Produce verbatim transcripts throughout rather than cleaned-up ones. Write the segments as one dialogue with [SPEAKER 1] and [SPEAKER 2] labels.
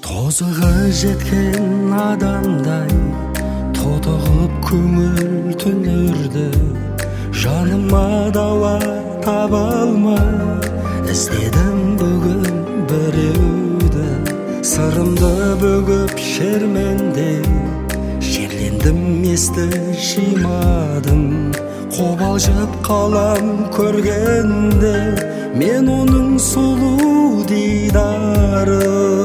[SPEAKER 1] тозығы жеткен адамдай тотығып көңіл түнерді, жаныма дауа таба алмай іздедім бүгін біреуді. Сырымды бөгіп шерменде жерлендім, есті жимадым. Қобалжып қалам көргенде мен оның сұлу дидары.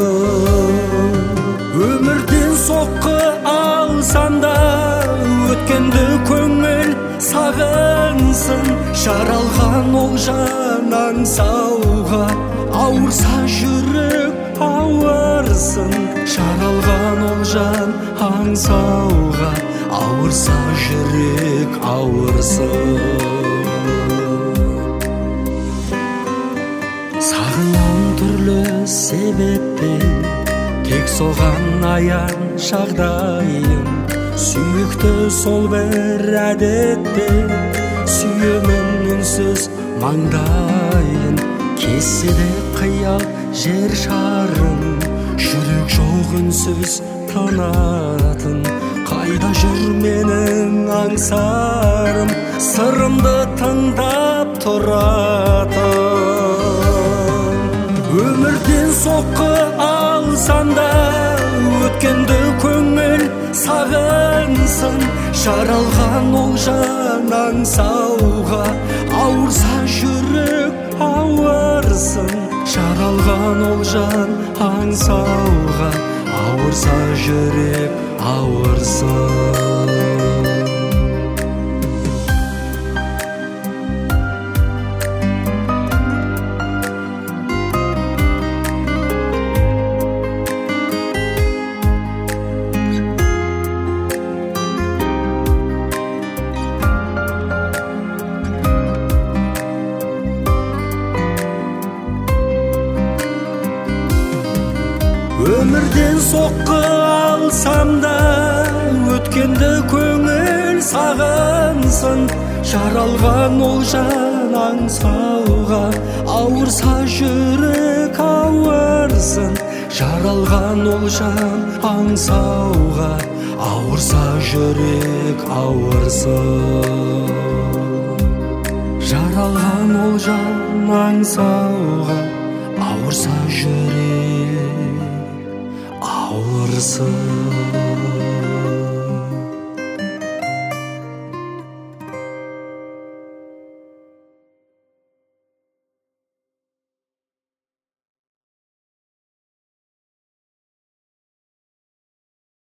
[SPEAKER 1] Өмірден соққы алсам да өткенді көңіл сағынсын. Жаралған ол жан аңсауға, ауырса жүрек ауырсын. Жаралған ол жан аңсауға, ауырса жүрек ауырсын. Сағынам түрлі себеппен, тек соған аян жағдайым. Сүйікті сол бір әдетпен, сүйемін үнсіз маңдайын. Кесседе қиял жер шарын, жүрек жоқ үнсіз танатын. Қайда жүр менің аңсарым, сырымды тыңдап тұратын. Өмірден соққы алсам да өткенді көңіл сағынсын. Жаралған ол жан аңсауға, ауырса жүрек ауырсын. Жаралған ол жан аңсауға, ауырса жүрек ауырсын. Өмірден соққы алсам да өткенді көңіл сағынсын. Жаралған ол жан аңсауға, ауырса жүрек ауырсын. Жаралған ол жан аңсауға, ауырса жүрек ауырсын. Жаралған ол жан аңсауға, ауырса жүрек ауырсын.